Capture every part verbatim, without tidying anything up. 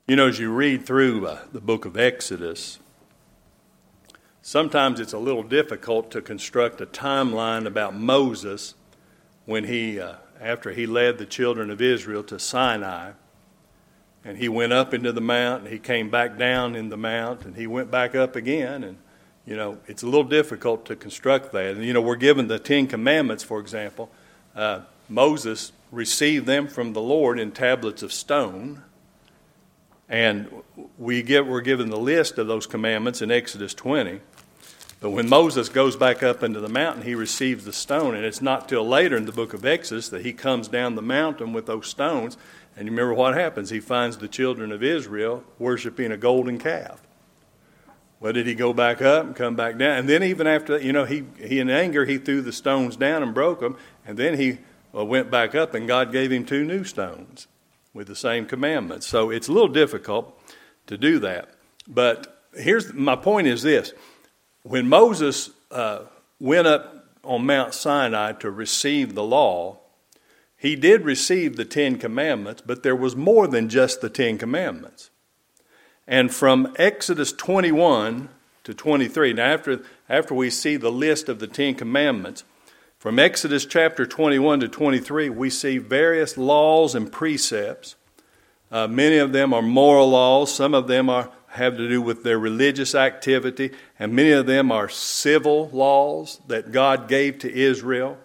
You know, as you read through uh, the book of Exodus, sometimes it's a little difficult to construct a timeline about Moses when he, uh, after he led the children of Israel to Sinai, and he went up into the mount, and he came back down in the mount, and he went back up again, and, you know, it's a little difficult to construct that. And, you know, we're given the Ten Commandments, for example. Uh, Moses received them from the Lord in tablets of stone. And we get, we're given the list of those commandments in Exodus twenty. But when Moses goes back up into the mountain, he receives the stone. And it's not till later in the book of Exodus that he comes down the mountain with those stones. And you remember what happens? He finds the children of Israel worshiping a golden calf. Well, did he go back up and come back down? And then even after that, you know, he, he in anger, he threw the stones down and broke them. And then he well, went back up and God gave him two new stones with the same commandments. So it's a little difficult to do that. But here's my point is this. When Moses uh, went up on Mount Sinai to receive the law, he did receive the Ten Commandments, but there was more than just the Ten Commandments. And from Exodus twenty-one to twenty-three, now after, after we see the list of the Ten Commandments, from Exodus chapter twenty-one to twenty-three, we see various laws and precepts. Uh, many of them are moral laws. Some of them are have to do with their religious activity. And many of them are civil laws that God gave to Israel.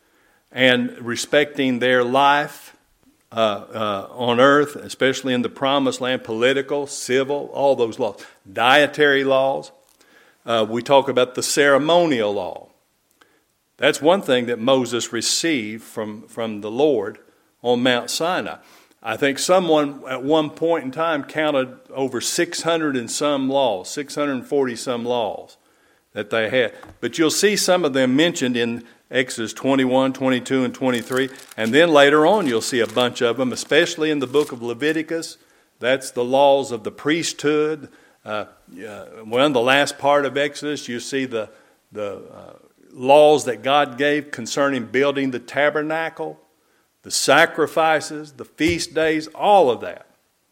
And respecting their life uh, uh, on earth, especially in the Promised Land, political, civil, all those laws. Dietary laws. Uh, we talk about the ceremonial law. That's one thing that Moses received from, from the Lord on Mount Sinai. I think someone at one point in time counted over six hundred and some laws, six hundred forty some laws that they had. But you'll see some of them mentioned in Exodus twenty-one, twenty-two, and twenty-three. And then later on you'll see a bunch of them, especially in the book of Leviticus. That's the laws of the priesthood. Uh, uh, well, in the last part of Exodus, you see the the uh, laws that God gave concerning building the tabernacle, the sacrifices, the feast days, all of that.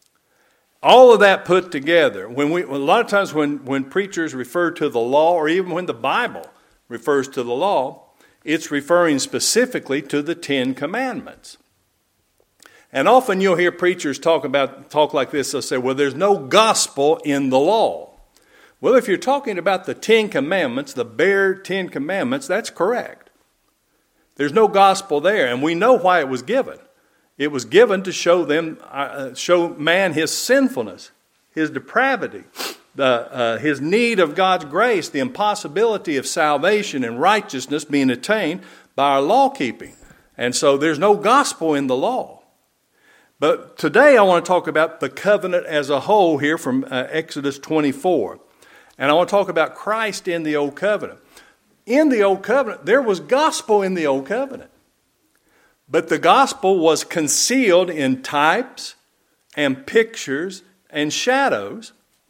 All of that put together. When we, a lot of times when, when preachers refer to the law, or even when the Bible refers to the law, it's referring specifically to the Ten Commandments. And often you'll hear preachers talk about talk like this. They'll say, well, there's no gospel in the law. Well, if you're talking about the Ten Commandments, the bare Ten Commandments, that's correct. There's no gospel there, and we know why it was given. It was given to show them, uh, show man his sinfulness, his depravity, the, uh, his need of God's grace, the impossibility of salvation and righteousness being attained by our law keeping. And so there's no gospel in the law. But today I want to talk about the covenant as a whole here from uh, Exodus twenty-four. And I want to talk about Christ in the Old Covenant. In the Old Covenant, there was gospel in the Old Covenant. But the gospel was concealed in types and pictures and shadows.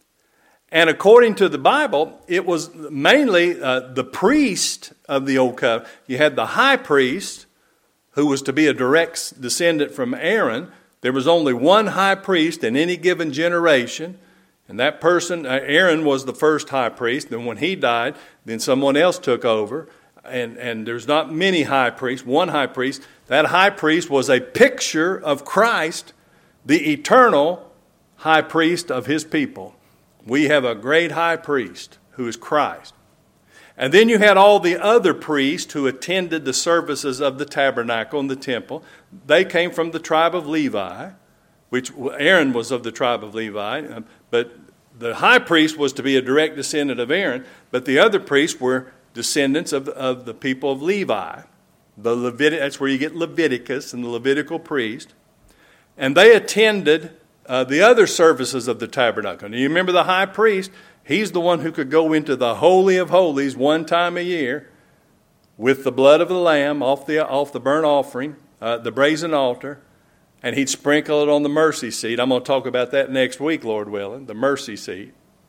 And according to the Bible, it was mainly uh, the priest of the Old Covenant. You had the high priest, who was to be a direct descendant from Aaron. There was only one high priest in any given generation. And that person, Aaron, was the first high priest. And when he died, then someone else took over. And, and there's not many high priests, one high priest. That high priest was a picture of Christ, the eternal high priest of his people. We have a great high priest who is Christ. And then you had all the other priests who attended the services of the tabernacle and the temple. They came from the tribe of Levi, which Aaron was of the tribe of Levi. But the high priest was to be a direct descendant of Aaron. But the other priests were descendants of, of the people of Levi. The Levit- that's where you get Leviticus and the Levitical priest. And they attended uh, the other services of the tabernacle. And you remember the high priest, he's the one who could go into the Holy of Holies one time a year with the blood of the lamb off the, off the burnt offering, uh, the brazen altar, and he'd sprinkle it on the mercy seat. I'm going to talk about that next week, Lord willing, the mercy seat.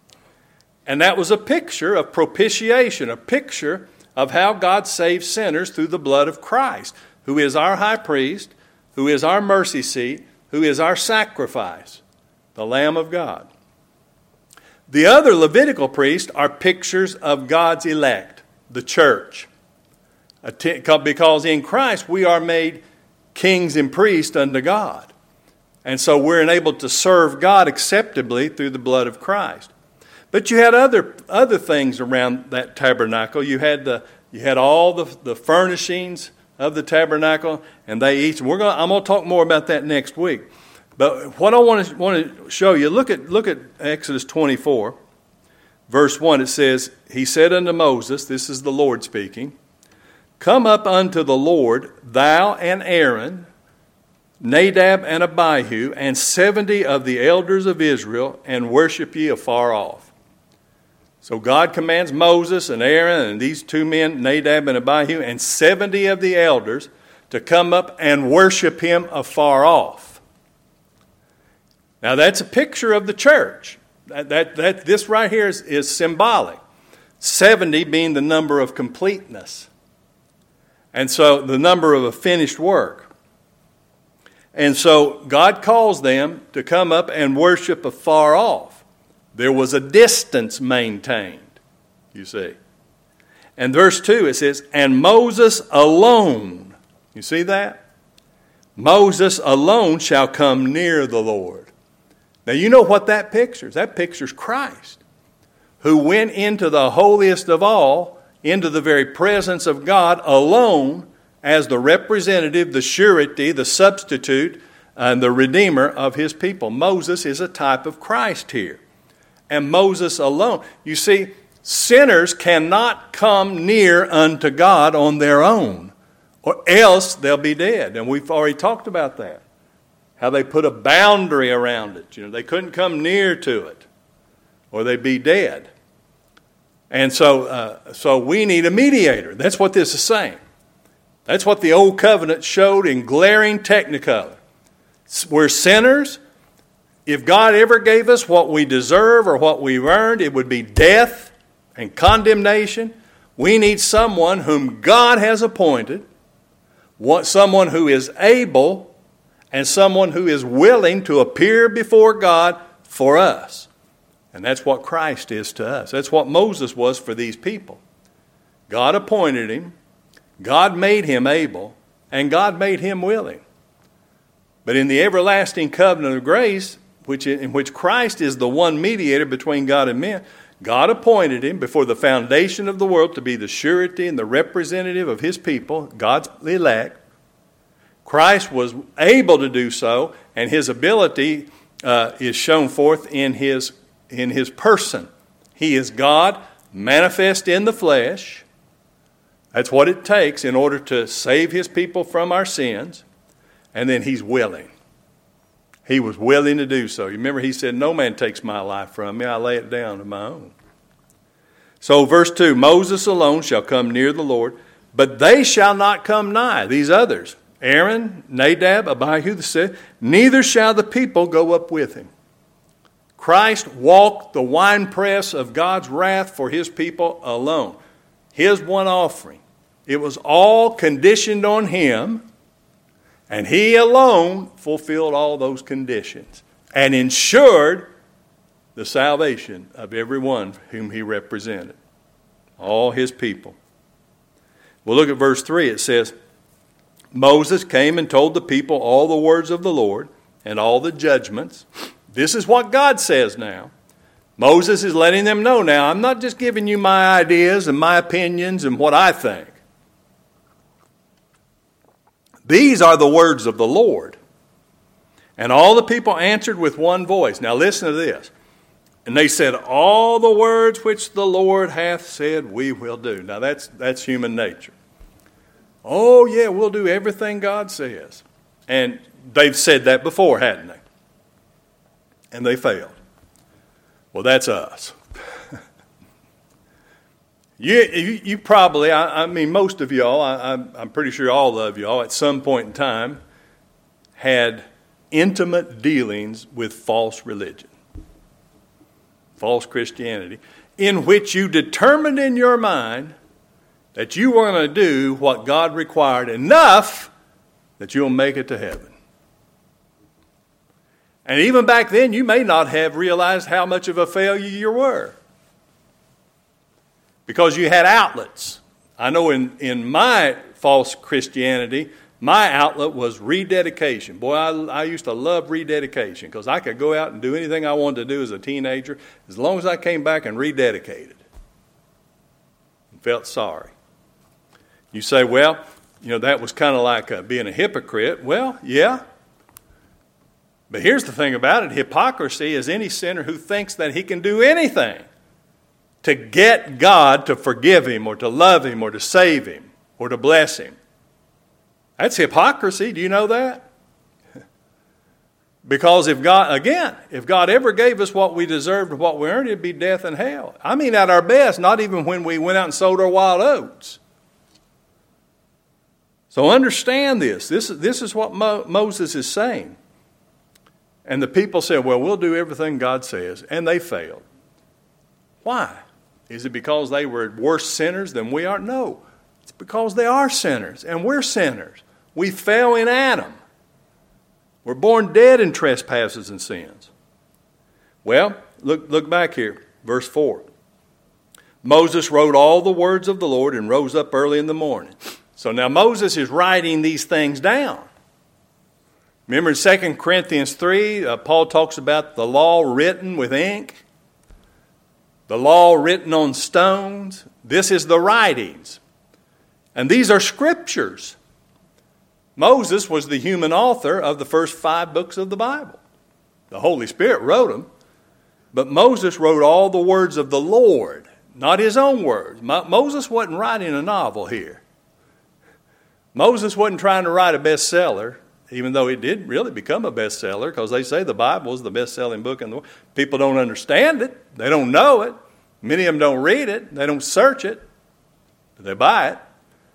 And that was a picture of propitiation, a picture of how God saves sinners through the blood of Christ, who is our high priest, who is our mercy seat, who is our sacrifice. the Lamb of God. The other Levitical priests are pictures of God's elect, the church. Because in Christ we are made kings and priests unto God. And so we're enabled to serve God acceptably through the blood of Christ. But you had other other things around that tabernacle. You had the you had all the, the furnishings of the tabernacle, and they each. We're going. I'm going to talk more about that next week. But what I want to want to show you, look at look at Exodus twenty-four, verse one. It says, "He said unto Moses," this is the Lord speaking, "Come up unto the Lord, thou and Aaron, Nadab and Abihu, and seventy of the elders of Israel, and worship ye afar off." So God commands Moses and Aaron and these two men, Nadab and Abihu, and seventy of the elders to come up and worship him afar off. Now that's a picture of the church. That, that, that this right here is, is symbolic. seventy being the number of completeness. And so the number of a finished work. And so God calls them to come up and worship afar off. There was a distance maintained, you see. And verse two, it says, "And Moses alone," you see that? "Moses alone shall come near the Lord." Now you know what that pictures. That pictures Christ, who went into the holiest of all, into the very presence of God alone, as the representative, the surety, the substitute, and the redeemer of his people. Moses is a type of Christ here. And Moses alone. You see, sinners cannot come near unto God on their own, or else they'll be dead. And we've already talked about that. How they put a boundary around it. You know, they couldn't come near to it, or they'd be dead. And so, uh, so we need a mediator. That's what this is saying. That's what the Old Covenant showed in glaring technicolor. We're sinners. If God ever gave us what we deserve or what we've earned, it would be death and condemnation. We need someone whom God has appointed, someone who is able, and someone who is willing to appear before God for us. And that's what Christ is to us. That's what Moses was for these people. God appointed him, God made him able, and God made him willing. But in the everlasting covenant of grace, which in which Christ is the one mediator between God and men, God appointed him before the foundation of the world to be the surety and the representative of his people, God's elect. Christ was able to do so, and his ability uh, is shown forth in his, in his person. He is God manifest in the flesh. That's what it takes in order to save his people from our sins. And then he's willing. He was willing to do so. You remember he said, "No man takes my life from me. I lay it down on my own." So verse two, "Moses alone shall come near the Lord, but they shall not come nigh," these others, Aaron, Nadab, Abihu, said, "neither shall the people go up with him." Christ walked the winepress of God's wrath for his people alone. His one offering. It was all conditioned on him. And he alone fulfilled all those conditions and ensured the salvation of everyone whom he represented, all his people. Well, look at verse three. It says, "Moses came and told the people all the words of the Lord and all the judgments." This is what God says now. Moses is letting them know now, I'm not just giving you my ideas and my opinions and what I think. These are the words of the Lord. And all the people answered with one voice. Now listen to this. "And they said, all the words which the Lord hath said we will do." Now that's that's human nature. Oh yeah, we'll do everything God says. And they've said that before, hadn't they? And they failed. Well, that's us. You, you, you probably, I, I mean, most of y'all, I, I'm, I'm pretty sure all of y'all at some point in time had intimate dealings with false religion, false Christianity, in which you determined in your mind that you were going to do what God required enough that you'll make it to heaven. And even back then, you may not have realized how much of a failure you were, because you had outlets. I know in, in my false Christianity, my outlet was rededication. Boy, I, I used to love rededication because I could go out and do anything I wanted to do as a teenager as long as I came back and rededicated. And felt sorry. You say, well, you know, that was kind of like uh, being a hypocrite. Well, yeah. But here's the thing about it. Hypocrisy is any sinner who thinks that he can do anything to get God to forgive him or to love him or to save him or to bless him. That's hypocrisy. Do you know that? Because if God, again, if God ever gave us what we deserved or what we earned, it'd be death and hell. I mean at our best, not even when we went out and sold our wild oats. So understand this. This, this is what Mo, Moses is saying. And the people said, well, we'll do everything God says. And they failed. Why? Is it because they were worse sinners than we are? No. It's because they are sinners and we're sinners. We fell in Adam. We're born dead in trespasses and sins. Well, look, look back here, verse four. Moses wrote all the words of the Lord and rose up early in the morning. So now Moses is writing these things down. Remember in Second Corinthians three, uh, Paul talks about the law written with ink, the law written on stones. This is the writings. And these are scriptures. Moses was the human author of the first five books of the Bible. The Holy Spirit wrote them. But Moses wrote all the words of the Lord, not his own words. Mo- Moses wasn't writing a novel here. Moses wasn't trying to write a bestseller, even though it did really become a bestseller, because they say the Bible is the best-selling book in the world. People don't understand it. They don't know it. Many of them don't read it. They don't search it. But they buy it.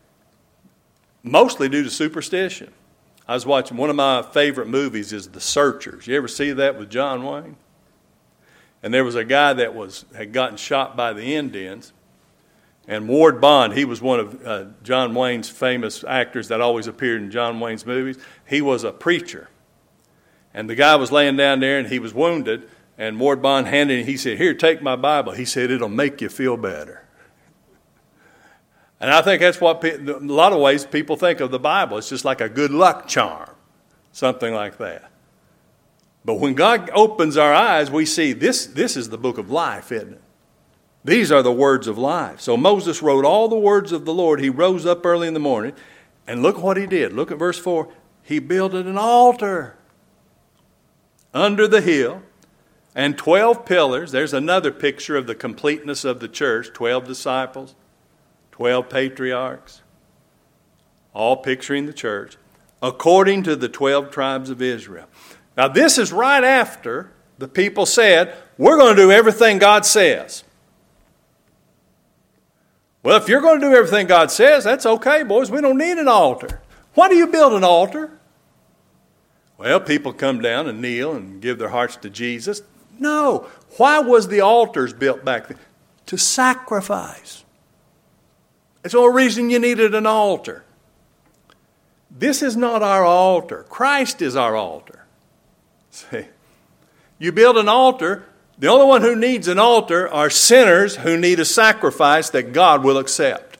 Mostly due to superstition. I was watching, one of my favorite movies is The Searchers. You ever see that with John Wayne? And there was a guy that was had gotten shot by the Indians. And Ward Bond, he was one of uh, John Wayne's famous actors that always appeared in John Wayne's movies. He was a preacher. And the guy was laying down there and he was wounded. And Ward Bond handed him, he said, here, take my Bible. He said, it'll make you feel better. And I think that's what, a lot of ways people think of the Bible. It's just like a good luck charm, something like that. But when God opens our eyes, we see this, this is the book of life, isn't it? These are the words of life. So Moses wrote all the words of the Lord. He rose up early in the morning, and look what he did. Look at verse four. He builded an altar under the hill and twelve pillars. There's another picture of the completeness of the church, twelve disciples. Twelve patriarchs, all picturing the church, according to the twelve tribes of Israel. Now this is right after the people said, we're going to do everything God says. Well, if you're going to do everything God says, that's okay, boys. We don't need an altar. Why do you build an altar? Well, people come down and kneel and give their hearts to Jesus. No. Why was the altars built back then? To sacrifice. It's the only reason you needed an altar. This is not our altar. Christ is our altar. See, you build an altar, the only one who needs an altar are sinners who need a sacrifice that God will accept.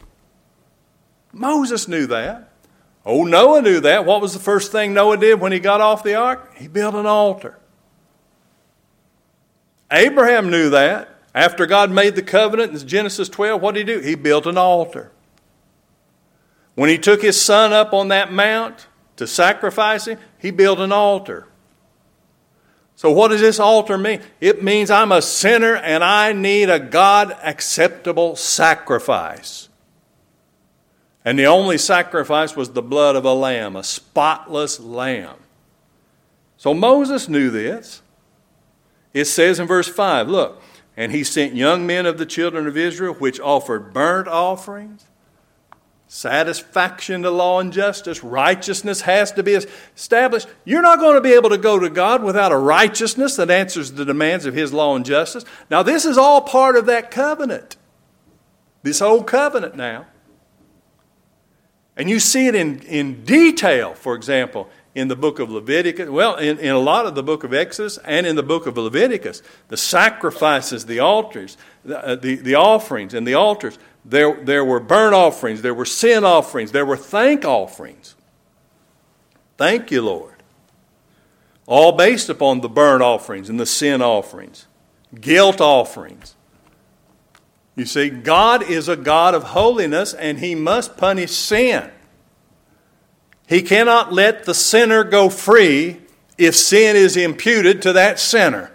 Moses knew that. Oh, Noah knew that. What was the first thing Noah did when he got off the ark? He built an altar. Abraham knew that. After God made the covenant in Genesis twelve, what did he do? He built an altar. When he took his son up on that mount to sacrifice him, he built an altar. So what does this altar mean? It means I'm a sinner and I need a God-acceptable sacrifice. And the only sacrifice was the blood of a lamb, a spotless lamb. So Moses knew this. It says in verse five, look, and he sent young men of the children of Israel, which offered burnt offerings, satisfaction to law and justice. Righteousness has to be established. You're not going to be able to go to God without a righteousness that answers the demands of his law and justice. Now, this is all part of that covenant. This old covenant now. And you see it in, in detail, for example, in the book of Leviticus, well, in, in a lot of the book of Exodus and in the book of Leviticus, the sacrifices, the altars, the, the, the offerings and the altars, there, there were burnt offerings, there were sin offerings, there were thank offerings. Thank you, Lord. All based upon the burnt offerings and the sin offerings, guilt offerings. You see, God is a God of holiness, and He must punish sin. He cannot let the sinner go free if sin is imputed to that sinner.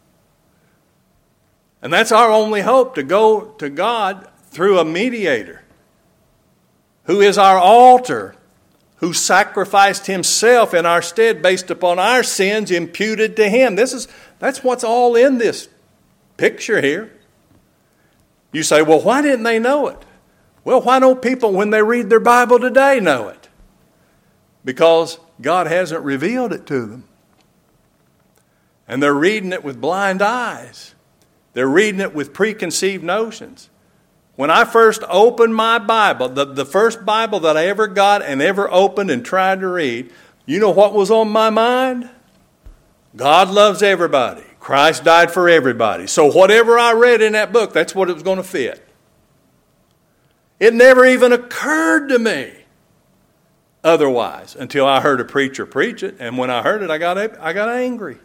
And that's our only hope, to go to God through a mediator who is our altar, who sacrificed Himself in our stead based upon our sins imputed to Him. This is, that's what's all in this picture here. You say, well, why didn't they know it? Well, why don't people, when they read their Bible today, know it? Because God hasn't revealed it to them. And they're reading it with blind eyes. They're reading it with preconceived notions. When I first opened my Bible, the, the first Bible that I ever got and ever opened and tried to read, you know what was on my mind? God loves everybody. Christ died for everybody. So whatever I read in that book, that's what it was going to fit. It never even occurred to me otherwise until I heard a preacher preach it. And when I heard it, I got, I got angry.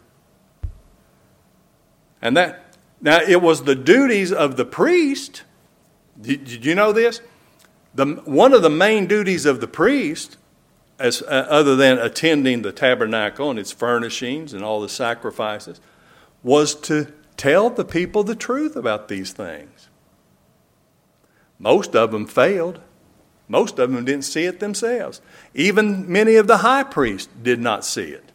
And that, now it was the duties of the priest. Did, did you know this? The, one of the main duties of the priest, as uh, other than attending the tabernacle and its furnishings and all the sacrifices, was to tell the people the truth about these things. Most of them failed. Most of them didn't see it themselves. Even many of the high priests did not see it.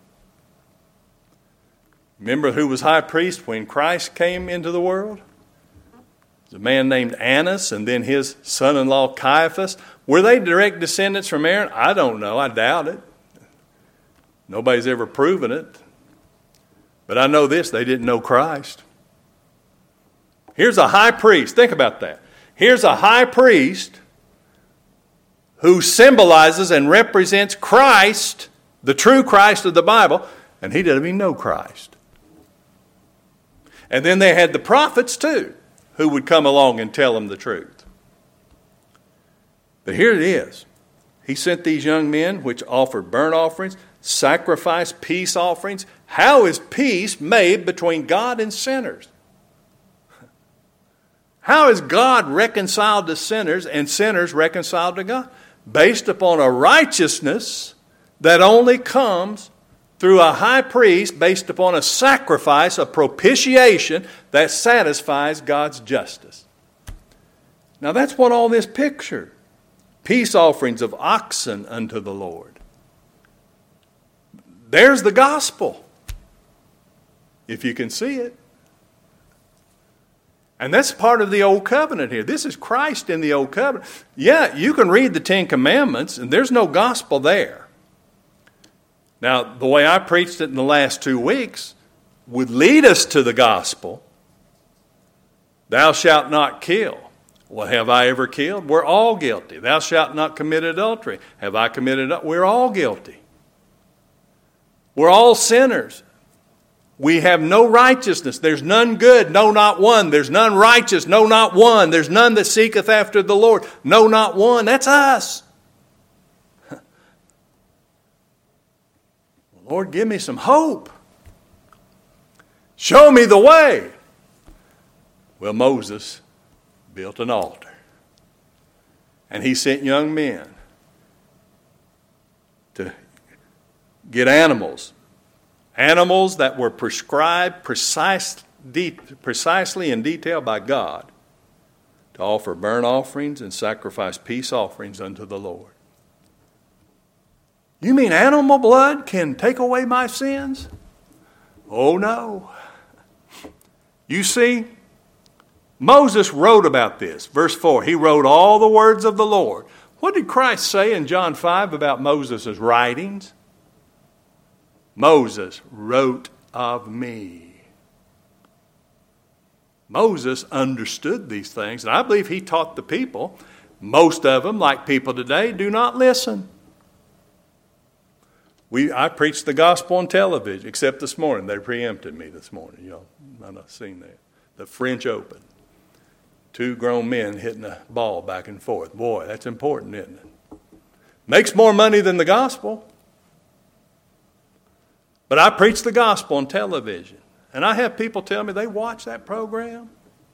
Remember who was high priest when Christ came into the world? It was a man named Annas, and then his son-in-law Caiaphas. Were they direct descendants from Aaron? I don't know. I doubt it. Nobody's ever proven it. But I know this, they didn't know Christ. Here's a high priest. Think about that. Here's a high priest who symbolizes and represents Christ, the true Christ of the Bible, and he didn't even know Christ. And then they had the prophets too, who would come along and tell them the truth. But here it is. He sent these young men which offered burnt offerings, sacrifice, peace offerings. How is peace made between God and sinners? How is God reconciled to sinners and sinners reconciled to God? Based upon a righteousness that only comes through a high priest, based upon a sacrifice, a propitiation that satisfies God's justice. Now that's what all this pictured. Peace offerings of oxen unto the Lord. There's the gospel, if you can see it. And that's part of the Old Covenant here. This is Christ in the Old Covenant. Yeah, you can read the Ten Commandments, and there's no gospel there. Now, the way I preached it in the last two weeks would lead us to the gospel. Thou shalt not kill. Well, have I ever killed? We're all guilty. Thou shalt not commit adultery. Have I committed adultery? We're all guilty. We're all sinners. We have no righteousness. There's none good, no, not one. There's none righteous, no, not one. There's none that seeketh after the Lord, no, not one. That's us. Lord, give me some hope. Show me the way. Well, Moses built an altar. And he sent young men to get animals. Animals that were prescribed precise, de- precisely in detail by God to offer burnt offerings and sacrifice peace offerings unto the Lord. You mean animal blood can take away my sins? Oh no. You see, Moses wrote about this. Verse four, he wrote all the words of the Lord. What did Christ say in John five about Moses' writings? Moses wrote of me. Moses understood these things, and I believe he taught the people. Most of them, like people today, do not listen. We I preached the gospel on television, except this morning. They preempted me this morning. Y'all might not have seen that. The French Open. Two grown men hitting a ball back and forth. Boy, that's important, isn't it? Makes more money than the gospel. But I preach the gospel on television. And I have people tell me they watch that program.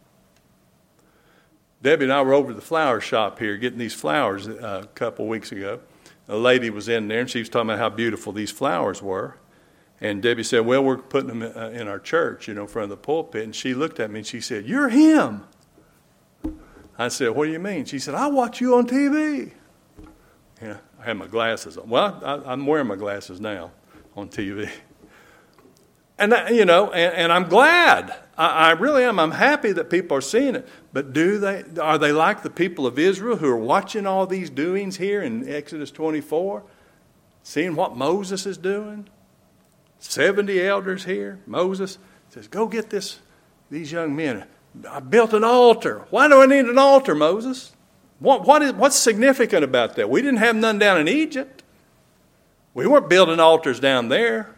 Debbie and I were over to the flower shop here getting these flowers uh, a couple weeks ago. A lady was in there, and she was talking about how beautiful these flowers were. And Debbie said, well, we're putting them in our church, you know, in front of the pulpit. And she looked at me and she said, you're him. I said, what do you mean? She said, I watch you on T V. Yeah, I had my glasses on. Well, I, I'm wearing my glasses now on T V. And, that, you know, and, and I'm glad. I, I really am. I'm happy that people are seeing it. But do they? Are they like the people of Israel who are watching all these doings here in Exodus twenty-four? Seeing what Moses is doing? seventy elders here. Moses says, go get this, these young men. I built an altar. Why do I need an altar, Moses? What, what is, what's significant about that? We didn't have none down in Egypt. We weren't building altars down there.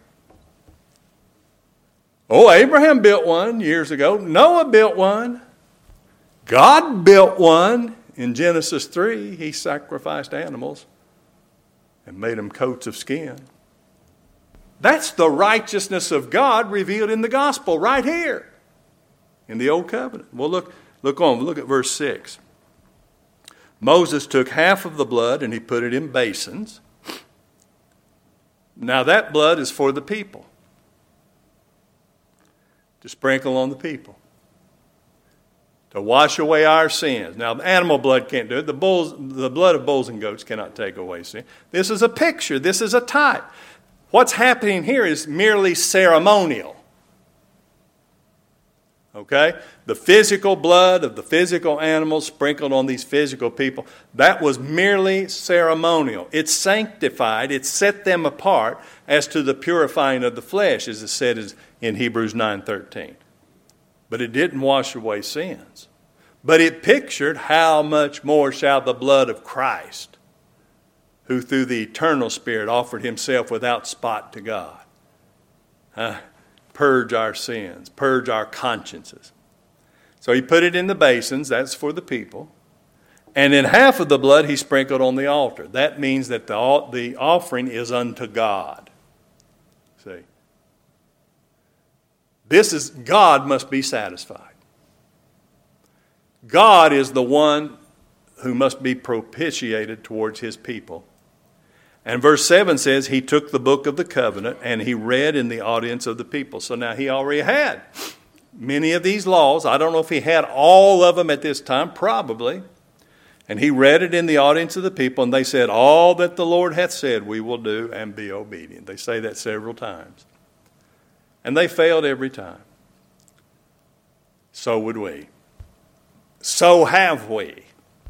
Oh, Abraham built one years ago. Noah built one. God built one in Genesis three. He sacrificed animals and made them coats of skin. That's the righteousness of God revealed in the gospel right here in the Old Covenant. Well, look, look on. Look at verse six. Moses took half of the blood and he put it in basins. Now that blood is for the people, to sprinkle on the people, to wash away our sins. Now, the animal blood can't do it. The bulls, the blood of bulls and goats cannot take away sin. This is a picture. This is a type. What's happening here is merely ceremonial. Okay? The physical blood of the physical animals sprinkled on these physical people, that was merely ceremonial. It sanctified, it set them apart as to the purifying of the flesh, as it said in Hebrews nine thirteen. But it didn't wash away sins. But it pictured how much more shall the blood of Christ, who through the eternal Spirit offered himself without spot to God, uh, purge our sins, purge our consciences. So he put it in the basins, that's for the people. And then half of the blood he sprinkled on the altar. That means that the, the offering is unto God. See? This is, God must be satisfied. God is the one who must be propitiated towards his people. And verse seven says, he took the book of the covenant and he read in the audience of the people. So now he already had many of these laws. I don't know if he had all of them at this time, probably. And he read it in the audience of the people, and they said, all that the Lord hath said we will do and be obedient. They say that several times. And they failed every time. So would we. So have we.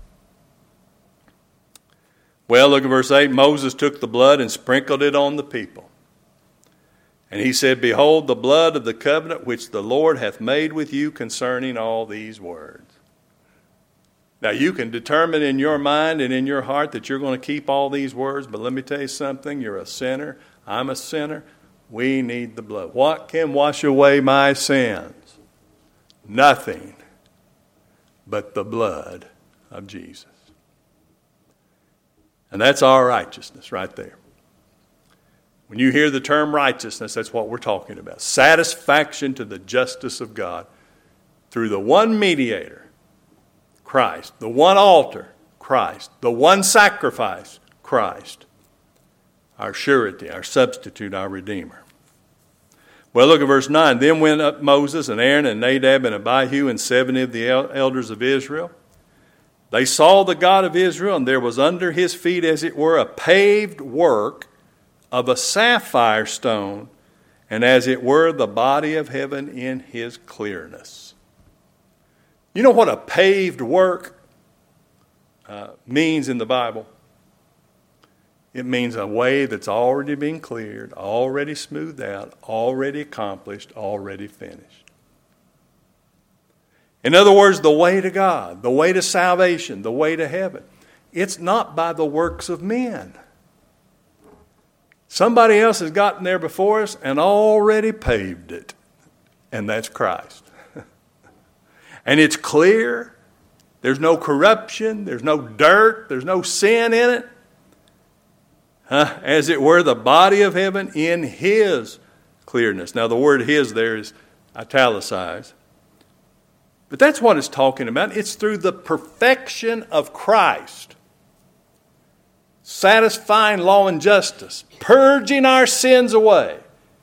Well, look at verse eight. Moses took the blood and sprinkled it on the people. And he said, behold, the blood of the covenant which the Lord hath made with you concerning all these words. Now, you can determine in your mind and in your heart that you're going to keep all these words, but let me tell you something. You're a sinner. I'm a sinner. We need the blood. What can wash away my sins? Nothing but the blood of Jesus. And that's our righteousness right there. When you hear the term righteousness, that's what we're talking about. Satisfaction to the justice of God through the one mediator, Christ. The one altar, Christ. The one sacrifice, Christ. Our surety, our substitute, our Redeemer. Well, look at verse nine. Then went up Moses and Aaron and Nadab and Abihu and seventy of the elders of Israel. They saw the God of Israel, and there was under his feet, as it were, a paved work of a sapphire stone, and as it were, the body of heaven in his clearness. You know what a paved work uh, means in the Bible? It means a way that's already been cleared, already smoothed out, already accomplished, already finished. In other words, the way to God, the way to salvation, the way to heaven. It's not by the works of men. Somebody else has gotten there before us and already paved it. And that's Christ. And it's clear. There's no corruption. There's no dirt. There's no sin in it. Huh? As it were, the body of heaven in His clearness. Now, the word His there is italicized. But that's what it's talking about. It's through the perfection of Christ. Satisfying law and justice. Purging our sins away.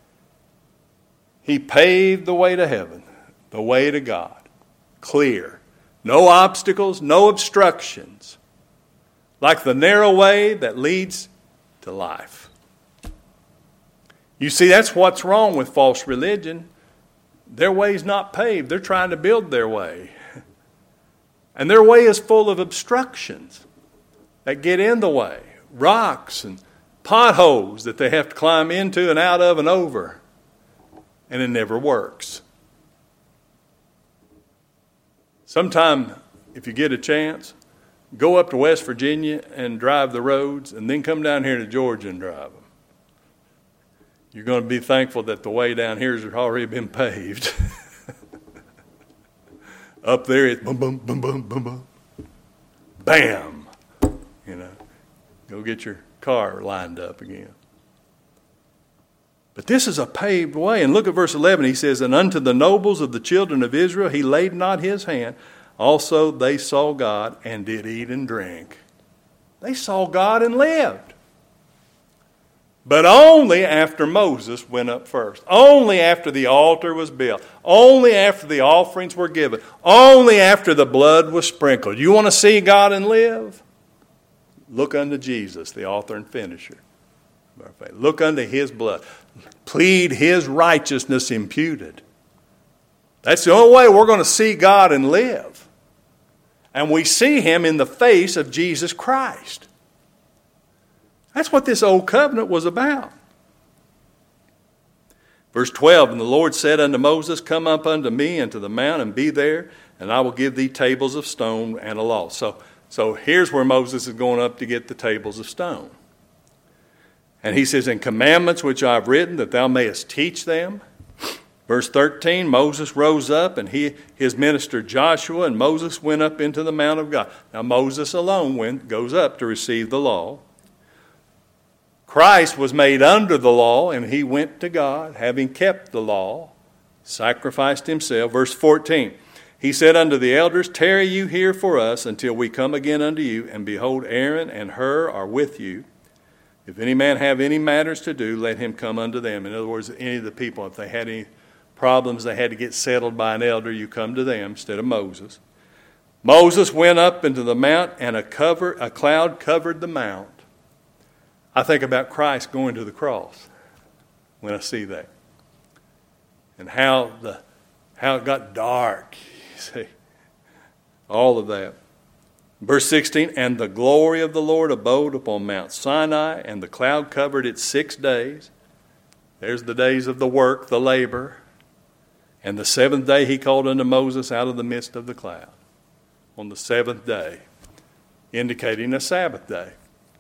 He paved the way to heaven. The way to God. Clear. No obstacles, no obstructions. Like the narrow way that leads to life. You see, that's what's wrong with false religion. Their way's not paved. They're trying to build their way. And their way is full of obstructions that get in the way. Rocks and potholes that they have to climb into and out of and over. And it never works. Sometime, if you get a chance, go up to West Virginia and drive the roads, and then come down here to Georgia and drive them. You're going to be thankful that the way down here has already been paved. Up there, it's boom, boom, boom, boom, boom, boom. Bam! You know, go get your car lined up again. But this is a paved way. And look at verse eleven. He says, and unto the nobles of the children of Israel he laid not his hand. Also they saw God and did eat and drink. They saw God and lived. But only after Moses went up first. Only after the altar was built. Only after the offerings were given. Only after the blood was sprinkled. You want to see God and live? Look unto Jesus, the author and finisher. Look unto His blood. Plead His righteousness imputed. That's the only way we're going to see God and live. And we see Him in the face of Jesus Christ. That's what this old covenant was about. Verse twelve, and the Lord said unto Moses, come up unto me into the mount and be there, and I will give thee tables of stone and a law. So, so here's where Moses is going up to get the tables of stone. And he says, and commandments which I have written, that thou mayest teach them. Verse thirteen, Moses rose up, and he his minister Joshua, and Moses went up into the mount of God. Now Moses alone went, goes up to receive the law. Christ was made under the law, and He went to God, having kept the law, sacrificed Himself. Verse fourteen, He said unto the elders, tarry you here for us until we come again unto you, and behold, Aaron and Hur are with you. If any man have any matters to do, let him come unto them. In other words, any of the people, if they had any problems they had to get settled by an elder, you come to them instead of Moses. Moses went up into the mount, and a cover, a cloud covered the mount. I think about Christ going to the cross when I see that. And how the how it got dark. You see, all of that. Verse sixteen, and the glory of the Lord abode upon Mount Sinai, and the cloud covered it six days. There's the days of the work, the labor. And the seventh day He called unto Moses out of the midst of the cloud. On the seventh day, indicating a Sabbath day.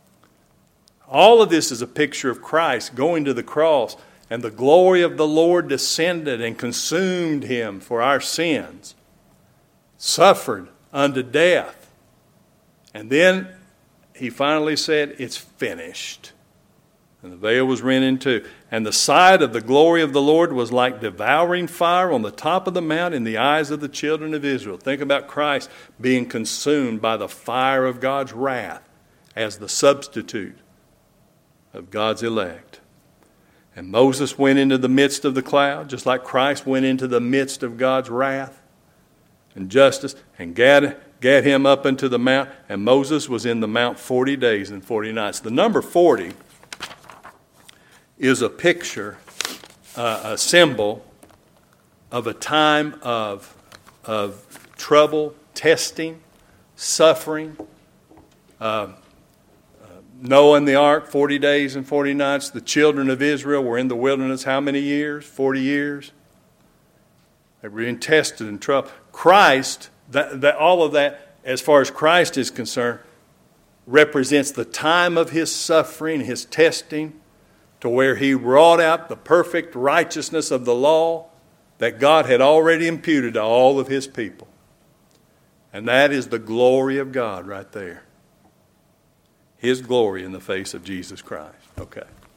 All of this is a picture of Christ going to the cross, and the glory of the Lord descended and consumed Him for our sins, suffered unto death. And then He finally said, it's finished. And the veil was rent in two. And the sight of the glory of the Lord was like devouring fire on the top of the mount in the eyes of the children of Israel. Think about Christ being consumed by the fire of God's wrath as the substitute of God's elect. And Moses went into the midst of the cloud, just like Christ went into the midst of God's wrath and justice, and gat, gat him up into the mount. And Moses was in the mount forty days and forty nights. The number forty is a picture, uh, a symbol of a time of, of trouble, testing, suffering. Uh, Noah and the ark, forty days and forty nights. The children of Israel were in the wilderness how many years? forty years. They were being tested and troubled. Christ, that, that, all of that, as far as Christ is concerned, represents the time of His suffering, His testing, to where he wrought out the perfect righteousness of the law that God had already imputed to all of his people. And that is the glory of God right there. His glory in the face of Jesus Christ. Okay.